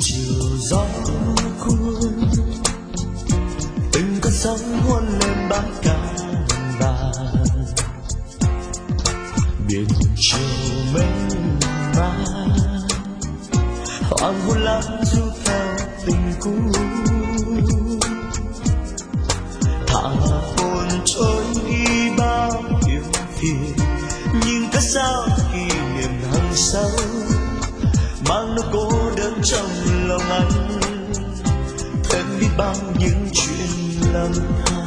chiều gió cuốn từng cơn sóng hôn lên bãi cát vàng, biển chiều mênh mang hoàng hôn lãng du theo tình cũ, thả hồn trôi đi bao yêu phiền, nhưng cớ sao kỷ niệm hằng sâu mang nỗi cô đơn trong lòng anh, thêm biết bao những chuyện lầm than.